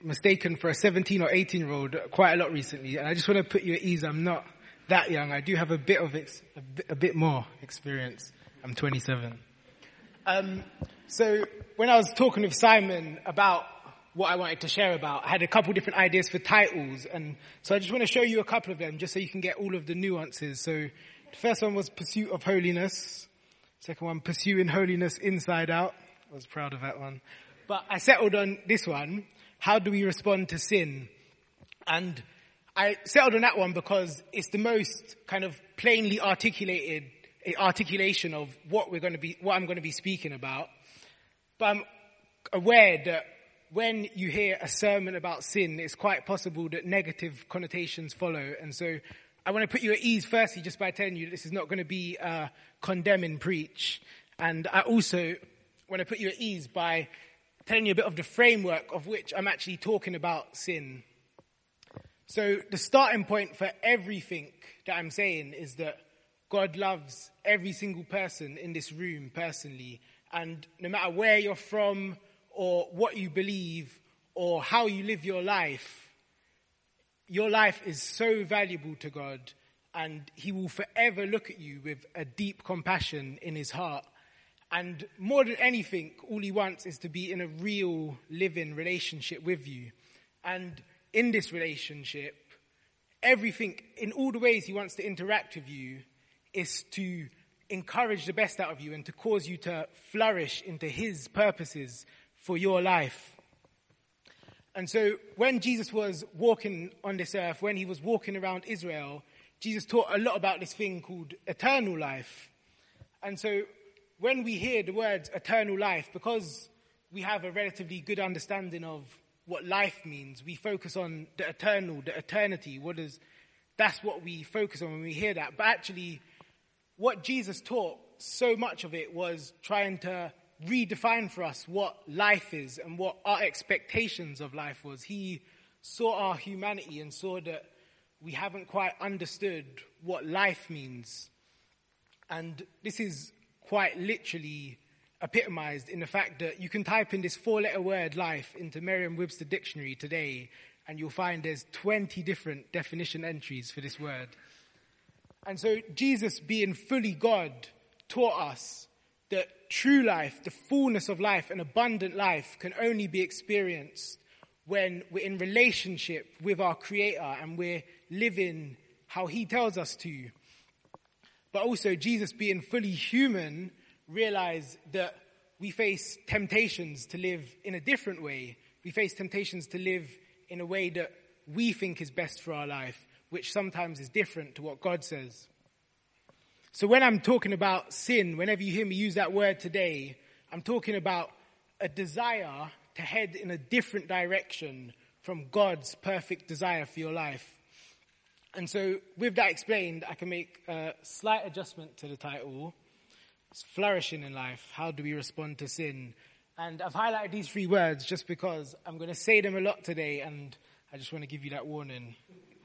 mistaken for a 17 or 18-year-old quite a lot recently, and I just want to put you at ease. I'm not that young. I do have a bit more experience. I'm 27. So when I was talking with Simon about what I wanted to share about, I had a couple different ideas for titles, and so I just want to show you a couple of them just so you can get all of the nuances. So the first one was Pursuit of Holiness. Second one, Pursuing Holiness Inside Out. I was proud of that one. But I settled on this one, How Do We Respond to Sin? And I settled on that one because it's the most kind of plainly articulation of what I'm going to be speaking about. But I'm aware that when you hear a sermon about sin, it's quite possible that negative connotations follow. And so I want to put you at ease firstly just by telling you this is not going to be a condemning preach. And I also want to put you at ease by telling you a bit of the framework of which I'm actually talking about sin. So the starting point for everything that I'm saying is that God loves every single person in this room personally. And no matter where you're from or what you believe or how you live your life is so valuable to God, and he will forever look at you with a deep compassion in his heart. And more than anything, all he wants is to be in a real living relationship with you. And in this relationship, everything, in all the ways he wants to interact with you, is to encourage the best out of you and to cause you to flourish into his purposes for your life. And so when Jesus was walking on this earth, when he was walking around Israel, Jesus taught a lot about this thing called eternal life. And so when we hear the words eternal life, because we have a relatively good understanding of what life means, we focus on the eternal, the eternity. That's what we focus on when we hear that. But actually, what Jesus taught, so much of it was trying to redefine for us what life is and what our expectations of life was. He saw our humanity and saw that we haven't quite understood what life means. And this is quite literally epitomized in the fact that you can type in this 4-letter word life into Merriam-Webster dictionary today, and you'll find there's 20 different definition entries for this word. And so Jesus, being fully God, taught us that true life, the fullness of life, and abundant life can only be experienced when we're in relationship with our Creator and we're living how he tells us to. But also, Jesus, being fully human, realized that we face temptations to live in a different way. We face temptations to live in a way that we think is best for our life, which sometimes is different to what God says. So when I'm talking about sin, whenever you hear me use that word today, I'm talking about a desire to head in a different direction from God's perfect desire for your life. And so with that explained, I can make a slight adjustment to the title. It's Flourishing in Life. How do we respond to sin? And I've highlighted these 3 words just because I'm going to say them a lot today, and I just want to give you that warning.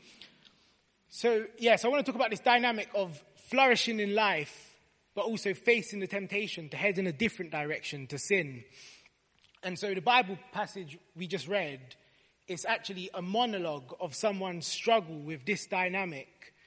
So, yes, I want to talk about this dynamic of flourishing in life, but also facing the temptation to head in a different direction, to sin. And so the Bible passage we just read is actually a monologue of someone's struggle with this dynamic.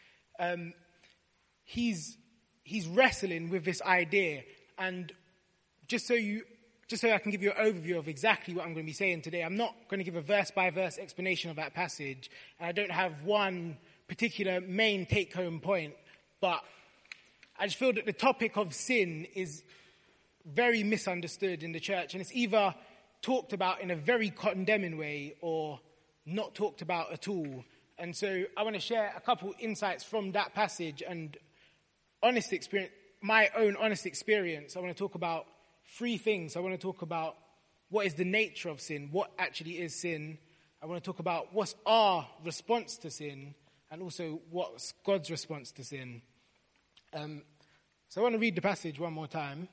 He's wrestling with this idea, and just so I can give you an overview of exactly what I'm going to be saying today, I'm not going to give a verse-by-verse explanation of that passage, and I don't have one particular main take-home point, but I just feel that the topic of sin is very misunderstood in the church, and it's either talked about in a very condemning way or not talked about at all. And so I want to share a couple insights from that passage and honest experience, my own honest experience. I want to talk about 3 things. I want to talk about what is the nature of sin, what actually is sin. I want to talk about what's our response to sin, and also what's God's response to sin. So I want to read the passage one more time.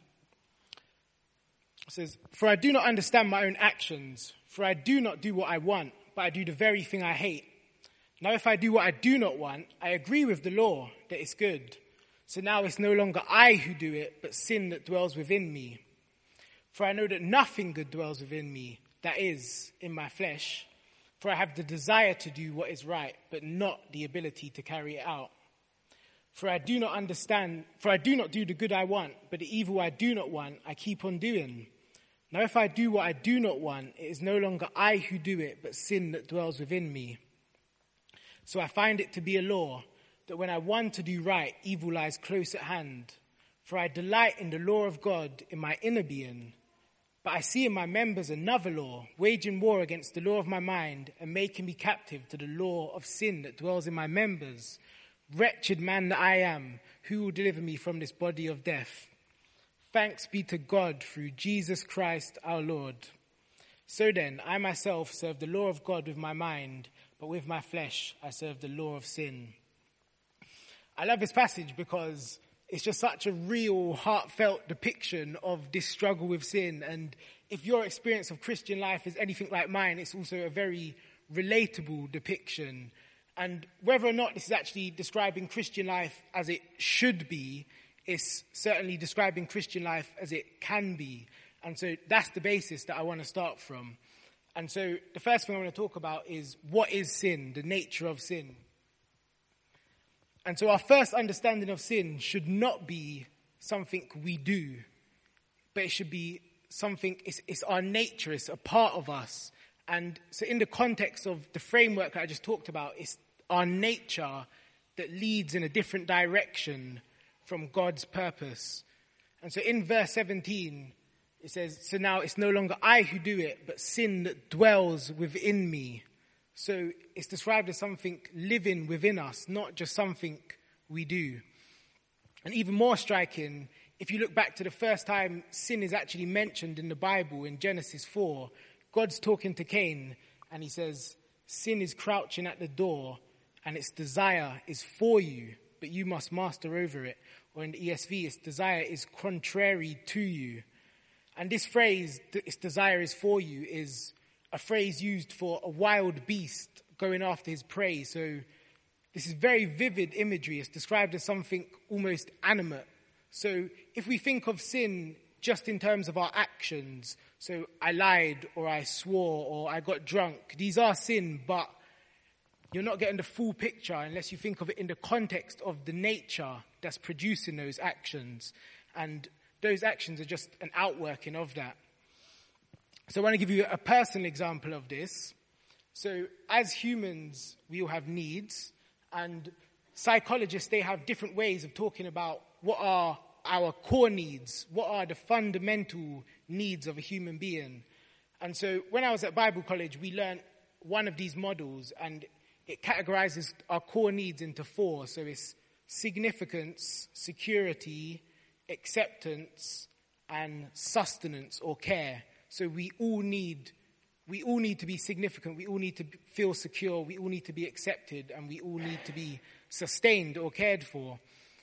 It says, "For I do not understand my own actions, for I do not do what I want, but I do the very thing I hate. Now if I do what I do not want, I agree with the law that it's good. So now it's no longer I who do it, but sin that dwells within me. For I know that nothing good dwells within me, that is, in my flesh. For I have the desire to do what is right, but not the ability to carry it out. For I do not do the good I want, but the evil I do not want, I keep on doing. Now if I do what I do not want, it is no longer I who do it, but sin that dwells within me. So I find it to be a law, that when I want to do right, evil lies close at hand. For I delight in the law of God in my inner being. But I see in my members another law, waging war against the law of my mind and making me captive to the law of sin that dwells in my members. Wretched man that I am, who will deliver me from this body of death? Thanks be to God through Jesus Christ our Lord. So then, I myself serve the law of God with my mind, but with my flesh I serve the law of sin. I love this passage because it's just such a real, heartfelt depiction of this struggle with sin. And if your experience of Christian life is anything like mine, it's also a very relatable depiction. And whether or not this is actually describing Christian life as it should be, it's certainly describing Christian life as it can be. And so that's the basis that I want to start from. And so the first thing I want to talk about is what is sin, the nature of sin. And so our first understanding of sin should not be something we do, but it should be something, it's our nature, it's a part of us. And so in the context of the framework that I just talked about, it's our nature that leads in a different direction from God's purpose. And so in verse 17, it says, so now it's no longer I who do it, but sin that dwells within me. So it's described as something living within us, not just something we do. And even more striking, if you look back to the first time sin is actually mentioned in the Bible, in Genesis 4, God's talking to Cain, and he says, sin is crouching at the door, and its desire is for you, but you must master over it. Or in the ESV, its desire is contrary to you. And this phrase, its desire is for you, is a phrase used for a wild beast going after his prey. So this is very vivid imagery. It's described as something almost animate. So if we think of sin just in terms of our actions, so I lied or I swore or I got drunk, these are sin, but you're not getting the full picture unless you think of it in the context of the nature that's producing those actions. And those actions are just an outworking of that. So I want to give you a personal example of this. So as humans, we all have needs, and psychologists, they have different ways of talking about what are our core needs, what are the fundamental needs of a human being. And so when I was at Bible college, we learned one of these models, and it categorizes our core needs into 4. So it's significance, security, acceptance, and sustenance or care. So we all need to be significant, we all need to feel secure, we all need to be accepted, and we all need to be sustained or cared for.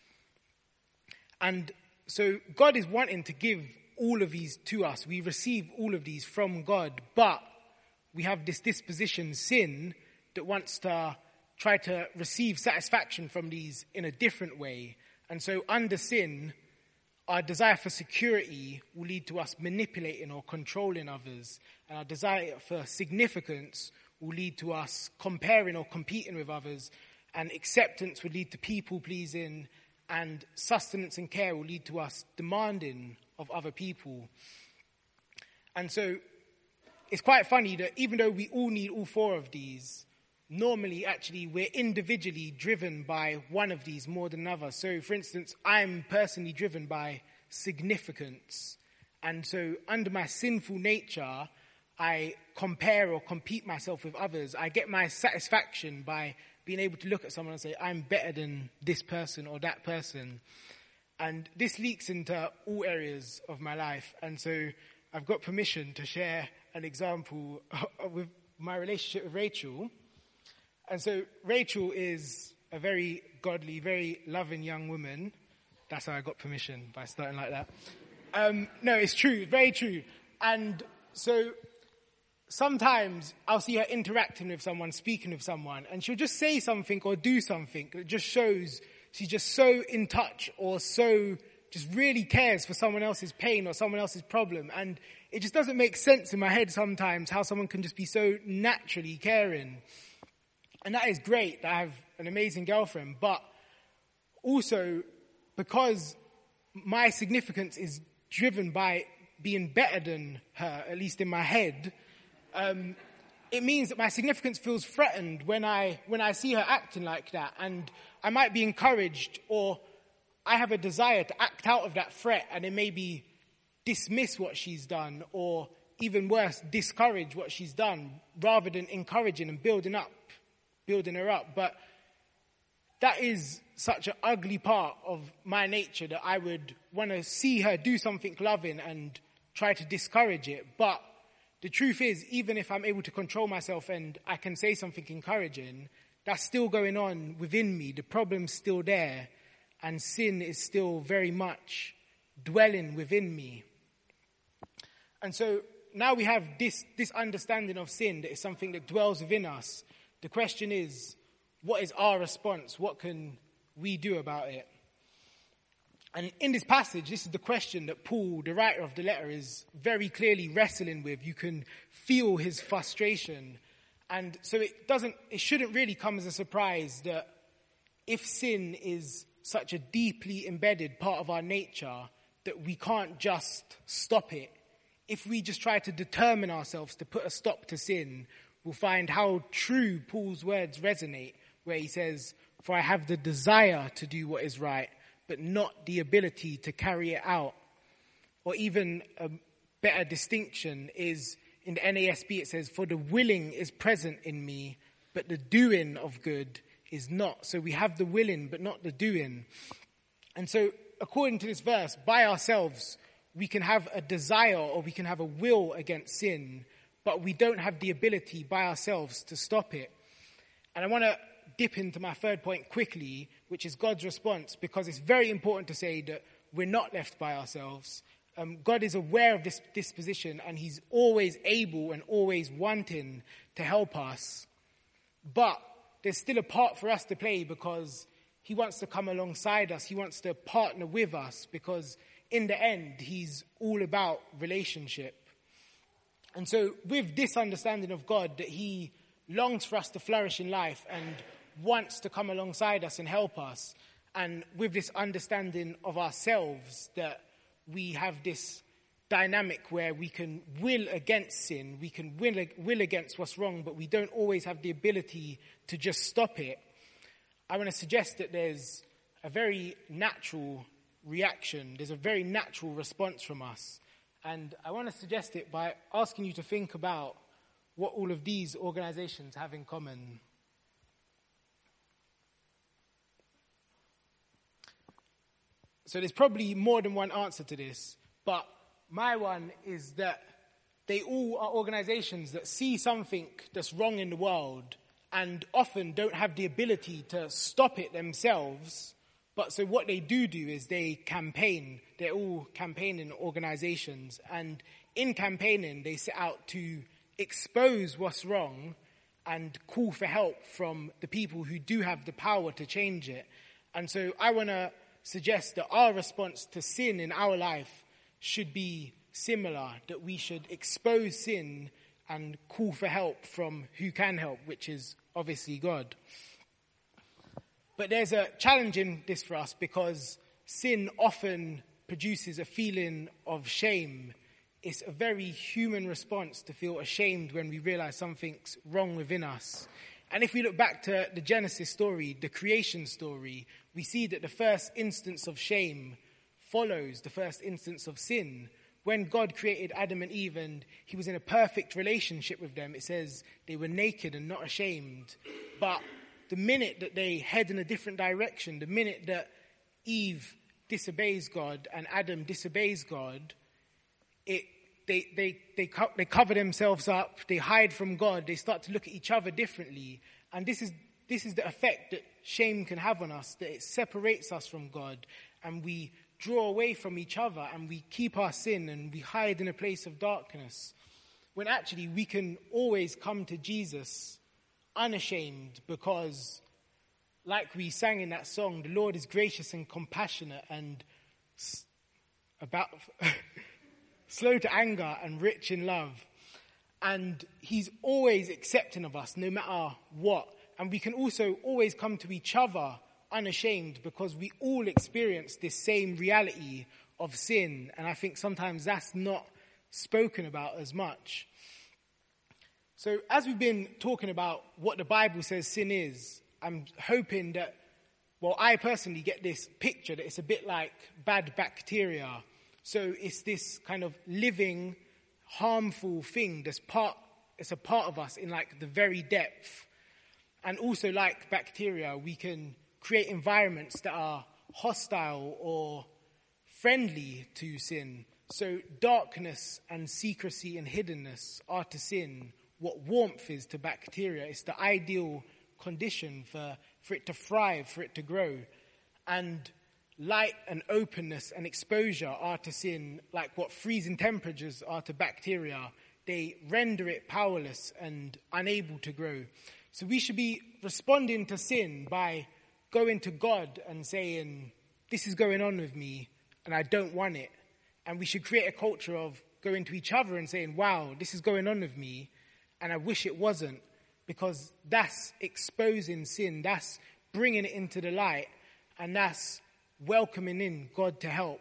And so God is wanting to give all of these to us. We receive all of these from God, but we have this disposition, sin, that wants to try to receive satisfaction from these in a different way. And so under sin, our desire for security will lead to us manipulating or controlling others. And our desire for significance will lead to us comparing or competing with others. And acceptance would lead to people-pleasing. And sustenance and care will lead to us demanding of other people. And so it's quite funny that even though we all need all 4 of these, normally, actually, we're individually driven by one of these more than another. So, for instance, I'm personally driven by significance. And so, under my sinful nature, I compare or compete myself with others. I get my satisfaction by being able to look at someone and say, I'm better than this person or that person. And this leaks into all areas of my life. And so, I've got permission to share an example with my relationship with Rachel. And so Rachel is a very godly, very loving young woman. That's how I got permission, by starting like that. No, it's true, very true. And so sometimes I'll see her interacting with someone, speaking with someone, and she'll just say something or do something that just shows she's just so in touch or so just really cares for someone else's pain or someone else's problem. And it just doesn't make sense in my head sometimes how someone can just be so naturally caring. And that is great that I have an amazing girlfriend, but also because my significance is driven by being better than her, at least in my head, it means that my significance feels threatened when I see her acting like that. And I might be encouraged, or I have a desire to act out of that threat and then maybe dismiss what she's done, or even worse, discourage what she's done, rather than encouraging and building her up. But that is such an ugly part of my nature that I would want to see her do something loving and try to discourage it. But the truth is, even if I'm able to control myself and I can say something encouraging, that's still going on within me. The problem's still there, and sin is still very much dwelling within me. And so now we have this understanding of sin that is something that dwells within us. The question is, what is our response? What can we do about it? And in this passage, this is the question that Paul, the writer of the letter, is very clearly wrestling with. You can feel his frustration. And so it shouldn't really come as a surprise that if sin is such a deeply embedded part of our nature, that we can't just stop it. If we just try to determine ourselves to put a stop to sin, we'll find how true Paul's words resonate, where he says, "For I have the desire to do what is right, but not the ability to carry it out." Or even a better distinction is, in the NASB it says, "For the willing is present in me, but the doing of good is not." So we have the willing, but not the doing. And so, according to this verse, by ourselves, we can have a desire or we can have a will against sin, but we don't have the ability by ourselves to stop it. And I want to dip into my third point quickly, which is God's response, because it's very important to say that we're not left by ourselves. God is aware of this disposition, and he's always able and always wanting to help us. But there's still a part for us to play, because he wants to come alongside us. He wants to partner with us, because in the end, he's all about relationship. And so with this understanding of God, that he longs for us to flourish in life and wants to come alongside us and help us, and with this understanding of ourselves, that we have this dynamic where we can will against sin, we can will against what's wrong, but we don't always have the ability to just stop it. I want to suggest that there's a very natural reaction, there's a very natural response from us. And I want to suggest it by asking you to think about what all of these organizations have in common. So there's probably more than one answer to this, but my one is that they all are organizations that see something that's wrong in the world and often don't have the ability to stop it themselves. But so what they do is they campaign. They're all campaigning organizations. And in campaigning, they set out to expose what's wrong and call for help from the people who do have the power to change it. And so I want to suggest that our response to sin in our life should be similar, that we should expose sin and call for help from who can help, which is obviously God. But there's a challenge in this for us, because sin often produces a feeling of shame. It's a very human response to feel ashamed when we realize something's wrong within us. And if we look back to the Genesis story, the creation story, we see that the first instance of shame follows the first instance of sin. When God created Adam and Eve and he was in a perfect relationship with them, it says they were naked and not ashamed. But the minute that they head in a different direction, the minute that Eve disobeys God and Adam disobeys God, they cover themselves up, they hide from God, they start to look at each other differently. And this is the effect that shame can have on us, that it separates us from God, and we draw away from each other, and we keep our sin, and we hide in a place of darkness. When actually we can always come to Jesus unashamed, because like we sang in that song, the Lord is gracious and compassionate, and about slow to anger and rich in love. And he's always accepting of us, no matter what. And we can also always come to each other unashamed, because we all experience this same reality of sin. And I think sometimes that's not spoken about as much. So as we've been talking about what the Bible says sin is, I'm hoping that, well, I personally get this picture that it's a bit like bad bacteria. So it's this kind of living, harmful thing it's a part of us in like the very depth. And also like bacteria, we can create environments that are hostile or friendly to sin. So darkness and secrecy and hiddenness are to sin what warmth is to bacteria. It's the ideal condition for it to thrive, for it to grow. And light and openness and exposure are to sin like what freezing temperatures are to bacteria. They render it powerless and unable to grow. So we should be responding to sin by going to God and saying, this is going on with me and I don't want it. And we should create a culture of going to each other and saying, wow, this is going on with me and I wish it wasn't, because that's exposing sin. That's bringing it into the light, and that's welcoming in God to help.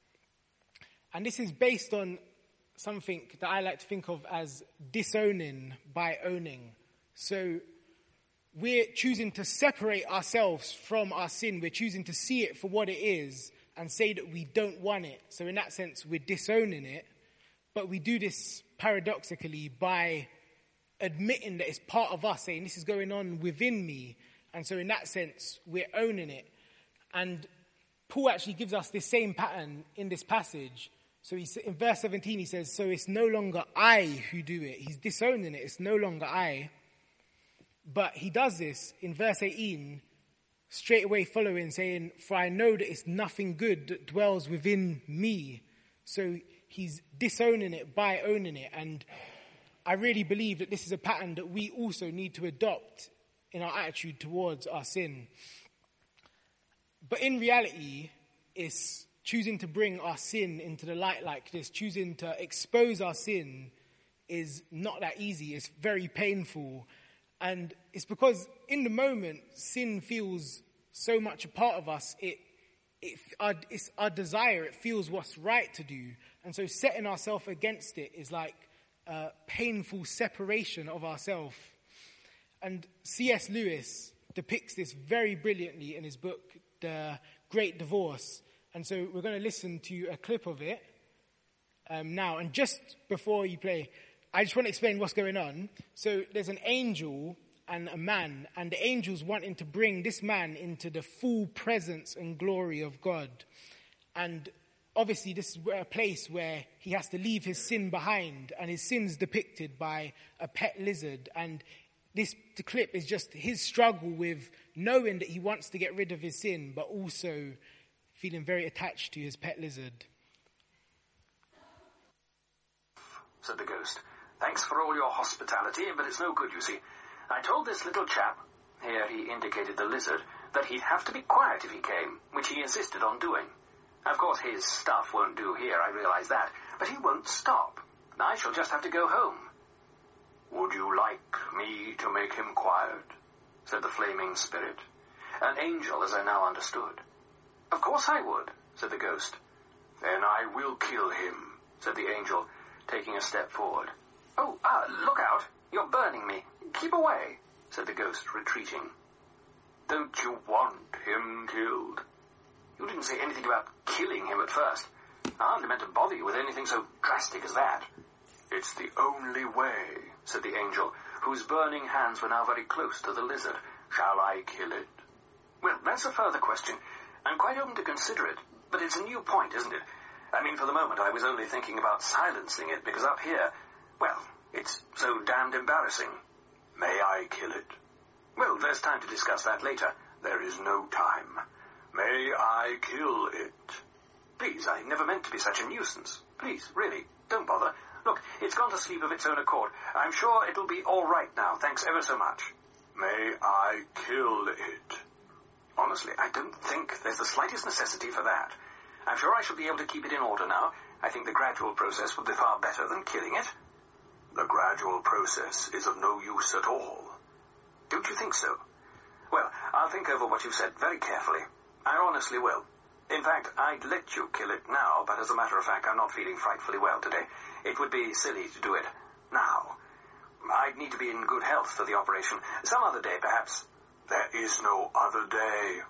And this is based on something that I like to think of as disowning by owning. So we're choosing to separate ourselves from our sin. We're choosing to see it for what it is and say that we don't want it. So in that sense, we're disowning it. But we do this paradoxically by admitting that it's part of us, saying this is going on within me. And so in that sense, we're owning it. And Paul actually gives us this same pattern in this passage. So in verse 17, he says, so it's no longer I who do it. He's disowning it. It's no longer I. But he does this in verse 18, straight away following, saying, for I know that it's nothing good that dwells within me. So he's disowning it by owning it. And I really believe that this is a pattern that we also need to adopt in our attitude towards our sin. But in reality, it's choosing to bring our sin into the light like this, choosing to expose our sin is not that easy. It's very painful. And it's because in the moment, sin feels so much a part of us. It's our desire. It feels what's right to do. And so setting ourselves against it is like a painful separation of ourselves. And C.S. Lewis depicts this very brilliantly in his book, The Great Divorce. And so we're going to listen to a clip of it now. And just before you play, I just want to explain what's going on. So there's an angel and a man, and the angel's wanting to bring this man into the full presence and glory of God. And obviously this is a place where he has to leave his sin behind, and his sin's depicted by a pet lizard. And the clip is just his struggle with knowing that he wants to get rid of his sin, but also feeling very attached to his pet lizard. Said the ghost. Thanks for all your hospitality, but it's no good, you see. I told this little chap, here he indicated the lizard, that he'd have to be quiet if he came, which he insisted on doing. Of course, his stuff won't do here, I realize that, but he won't stop. I shall just have to go home. Would you like me to make him quiet? Said the flaming spirit. An angel, as I now understood. Of course I would, said the ghost. Then I will kill him, said the angel, taking a step forward. Oh, look out! You're burning me. Keep away, said the ghost, retreating. Don't you want him killed? You didn't say anything about killing him at first. I hardly meant to bother you with anything so drastic as that. It's the only way, said the angel, whose burning hands were now very close to the lizard. Shall I kill it? Well, that's a further question. I'm quite open to consider it, but it's a new point, isn't it? I mean, for the moment, I was only thinking about silencing it, because up here, well, it's so damned embarrassing. May I kill it? Well, there's time to discuss that later. There is no time. May I kill it? Please, I never meant to be such a nuisance. Please, really, don't bother. Look, it's gone to sleep of its own accord. I'm sure it'll be all right now, thanks ever so much. May I kill it? Honestly, I don't think there's the slightest necessity for that. I'm sure I shall be able to keep it in order now. I think the gradual process would be far better than killing it. The gradual process is of no use at all. Don't you think so? Well, I'll think over what you've said very carefully. I honestly will. In fact, I'd let you kill it now, but as a matter of fact, I'm not feeling frightfully well today. It would be silly to do it now. I'd need to be in good health for the operation. Some other day, perhaps. There is no other day.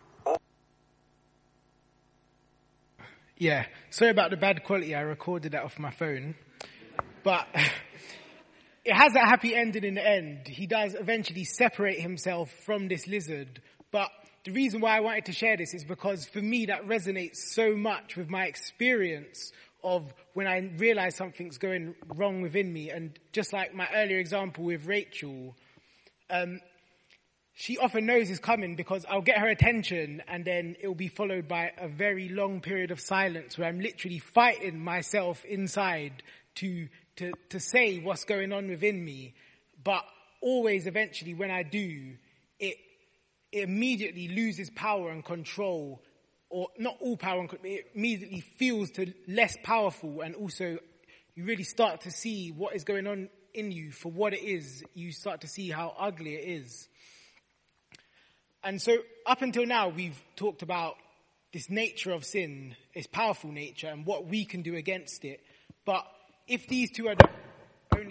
Yeah, sorry about the bad quality. I recorded that off my phone. But it has a happy ending in the end. He does eventually separate himself from this lizard. But the reason why I wanted to share this is because for me that resonates so much with my experience of when I realize something's going wrong within me. And just like my earlier example with Rachel, she often knows it's coming because I'll get her attention and then it will be followed by a very long period of silence where I'm literally fighting myself inside to say what's going on within me. But always eventually when I do, it immediately loses power and control, or not all power and control, it immediately feels less powerful, and also you really start to see what is going on in you for what it is. You start to see how ugly it is. And so up until now, we've talked about this nature of sin, its powerful nature, and what we can do against it. But if these two are the only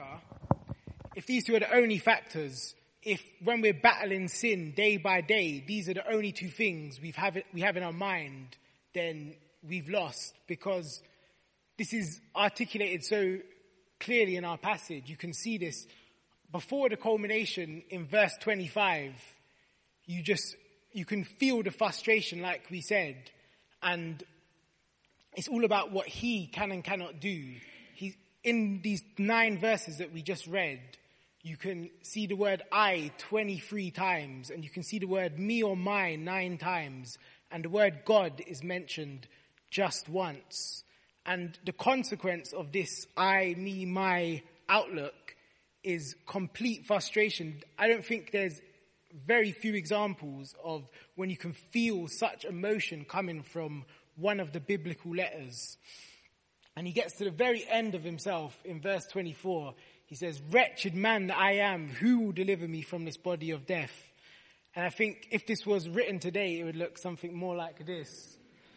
factors, if when we're battling sin day by day, these are the only two things we have in our mind, then we've lost, because this is articulated so clearly in our passage. You can see this before the culmination in verse 25. You can feel the frustration, like we said, and it's all about what he can and cannot do. In these 9 verses that we just read, you can see the word I 23 times, and you can see the word me or mine 9 times, and the word God is mentioned just once. And the consequence of this I, me, my outlook is complete frustration. I don't think there's very few examples of when you can feel such emotion coming from one of the biblical letters. And he gets to the very end of himself in verse 24. He says, "Wretched man that I am, who will deliver me from this body of death?" And I think if this was written today, it would look something more like this.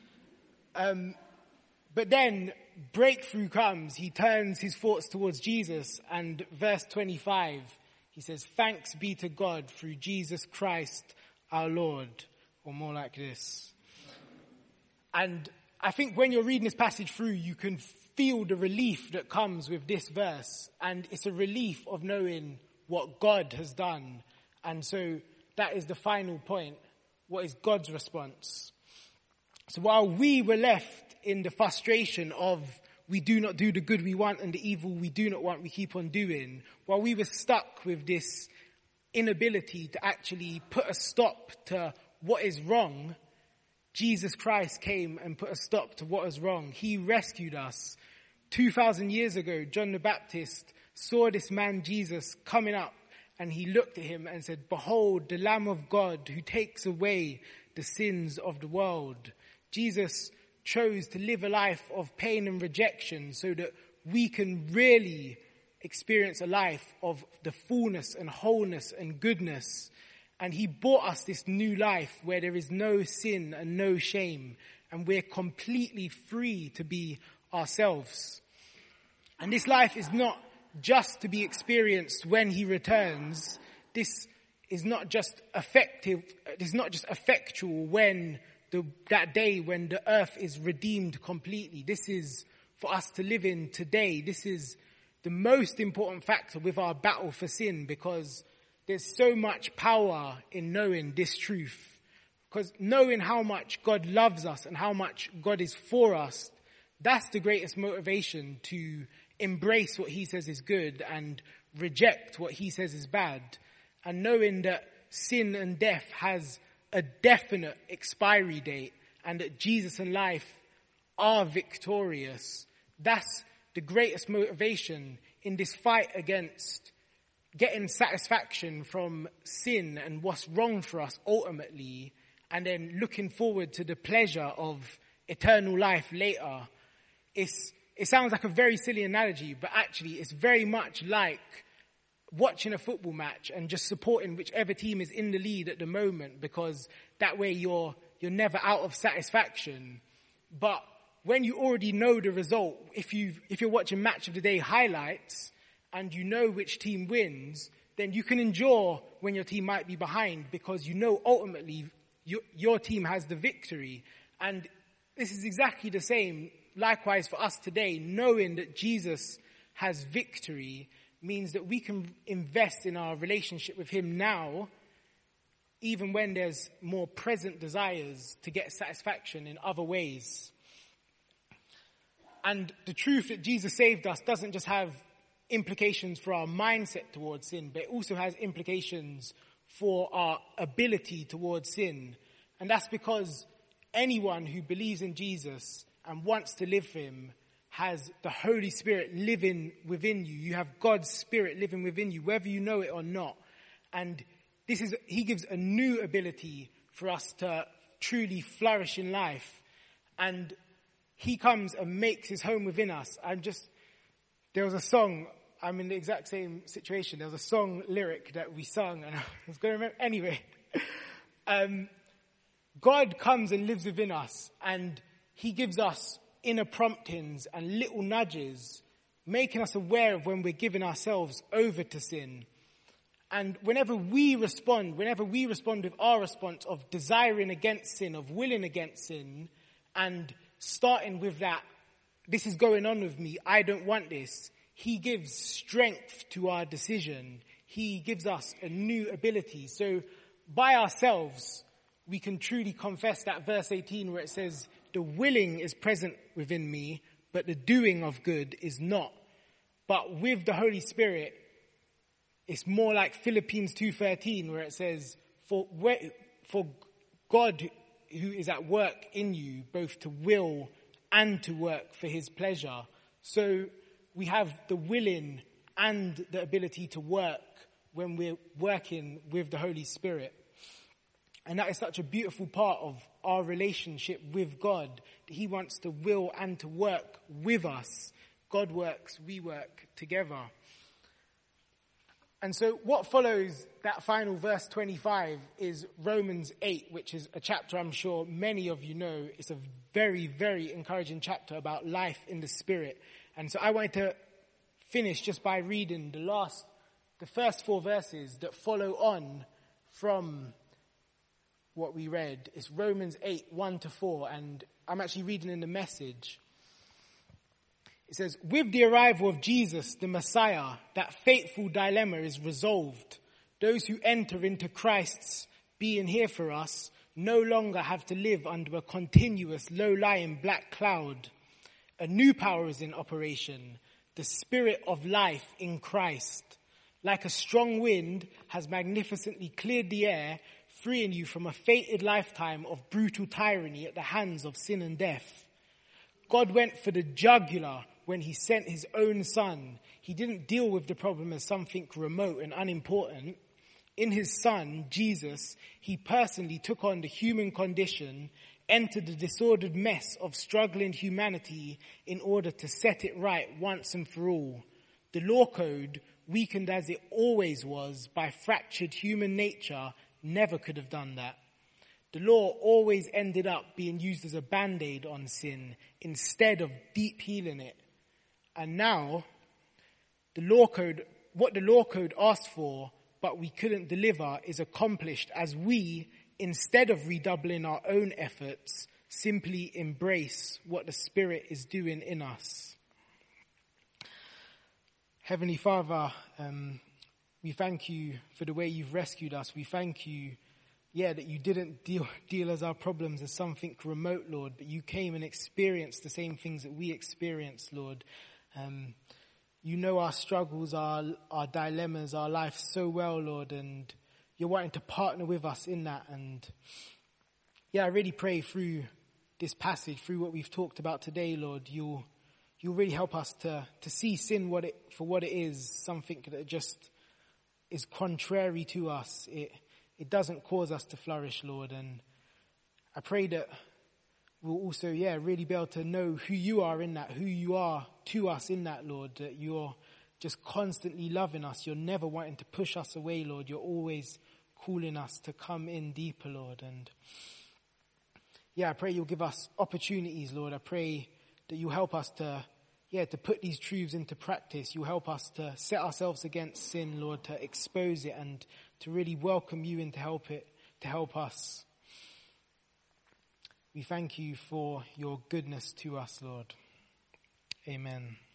But then breakthrough comes. He turns his thoughts towards Jesus, and verse 25, he says, "Thanks be to God through Jesus Christ our Lord," or more like this. And I think when you're reading this passage through, you can feel the relief that comes with this verse. And it's a relief of knowing what God has done. And so that is the final point. What is God's response? So while we were left in the frustration of we do not do the good we want and the evil we do not want, we keep on doing, while we were stuck with this inability to actually put a stop to what is wrong, Jesus Christ came and put a stop to what was wrong. He rescued us. 2,000 years ago, John the Baptist saw this man Jesus coming up, and he looked at him and said, "Behold, the Lamb of God who takes away the sins of the world." Jesus chose to live a life of pain and rejection so that we can really experience a life of the fullness and wholeness and goodness. And he brought us this new life where there is no sin and no shame, and we're completely free to be ourselves. And this life is not just to be experienced when he returns. This is not just effective. It's not just effectual when that day when the earth is redeemed completely. This is for us to live in today. This is the most important factor with our battle for sin, because there's so much power in knowing this truth. Because knowing how much God loves us and how much God is for us, that's the greatest motivation to embrace what he says is good and reject what he says is bad. And knowing that sin and death has a definite expiry date and that Jesus and life are victorious, that's the greatest motivation in this fight against getting satisfaction from sin and what's wrong for us ultimately, and then looking forward to the pleasure of eternal life later. It sounds like a very silly analogy, but actually it's very much like watching a football match and just supporting whichever team is in the lead at the moment, because that way you're never out of satisfaction. But when you already know the result, if you're watching Match of the Day highlights and you know which team wins, then you can endure when your team might be behind, because you know ultimately your team has the victory. And this is exactly the same, likewise for us today. Knowing that Jesus has victory means that we can invest in our relationship with him now, even when there's more present desires to get satisfaction in other ways. And the truth that Jesus saved us doesn't just have implications for our mindset towards sin, but it also has implications for our ability towards sin. And that's because anyone who believes in Jesus and wants to live for him has the Holy Spirit living within you. You have God's Spirit living within you, whether you know it or not. And he gives a new ability for us to truly flourish in life. And he comes and makes his home within us. There was a song, I'm in the exact same situation. There was a song lyric that we sung, and I was going to remember. Anyway, God comes and lives within us, and he gives us inner promptings and little nudges, making us aware of when we're giving ourselves over to sin. And whenever we respond with our response of desiring against sin, of willing against sin, and starting with that, this is going on with me, I don't want this, he gives strength to our decision. He gives us a new ability. So by ourselves, we can truly confess that verse 18 where it says, the willing is present within me, but the doing of good is not. But with the Holy Spirit, it's more like Philippians 2:13 where it says, for God who is at work in you, both to will and to work for his pleasure. So we have the willing and the ability to work when we're working with the Holy Spirit. And that is such a beautiful part of our relationship with God. He wants to will and to work with us. God works, we work together. And so what follows that final verse 25 is Romans 8, which is a chapter I'm sure many of you know. It's a very, very encouraging chapter about life in the Spirit. And so I wanted to finish just by reading the first 4 verses that follow on from what we read. It's Romans 8, 1-4, and I'm actually reading in the Message. It says, with the arrival of Jesus, the Messiah, that fateful dilemma is resolved. Those who enter into Christ's being here for us no longer have to live under a continuous low-lying black cloud. A new power is in operation, the Spirit of life in Christ. Like a strong wind has magnificently cleared the air, freeing you from a fated lifetime of brutal tyranny at the hands of sin and death. God went for the jugular when he sent his own Son. He didn't deal with the problem as something remote and unimportant. In his Son, Jesus, he personally took on the human condition, entered the disordered mess of struggling humanity in order to set it right once and for all. The law code, weakened as it always was by fractured human nature, never could have done that. The law always ended up being used as a band-aid on sin instead of deep healing it. And now, what the law code asked for, but we couldn't deliver, is accomplished as we, instead of redoubling our own efforts, simply embrace what the Spirit is doing in us. Heavenly Father, we thank you for the way you've rescued us. We thank you, that you didn't deal as our problems as something remote, Lord, but you came and experienced the same things that we experienced, Lord. You know our struggles, our dilemmas, our life so well, Lord, and you're wanting to partner with us in that. And I really pray through this passage, through what we've talked about today, Lord, you'll really help us to see sin for what it is, something that just is contrary to us. It doesn't cause us to flourish, Lord. And I pray that we'll also, really be able to know who you are in that, who you are to us in that, Lord, that you're just constantly loving us. You're never wanting to push us away, Lord. You're always calling us to come in deeper, Lord. And I pray you'll give us opportunities, Lord. I pray that you help us to put these truths into practice. You help us to set ourselves against sin, Lord, to expose it and to really welcome you in to help us. We thank you for your goodness to us, Lord. Amen.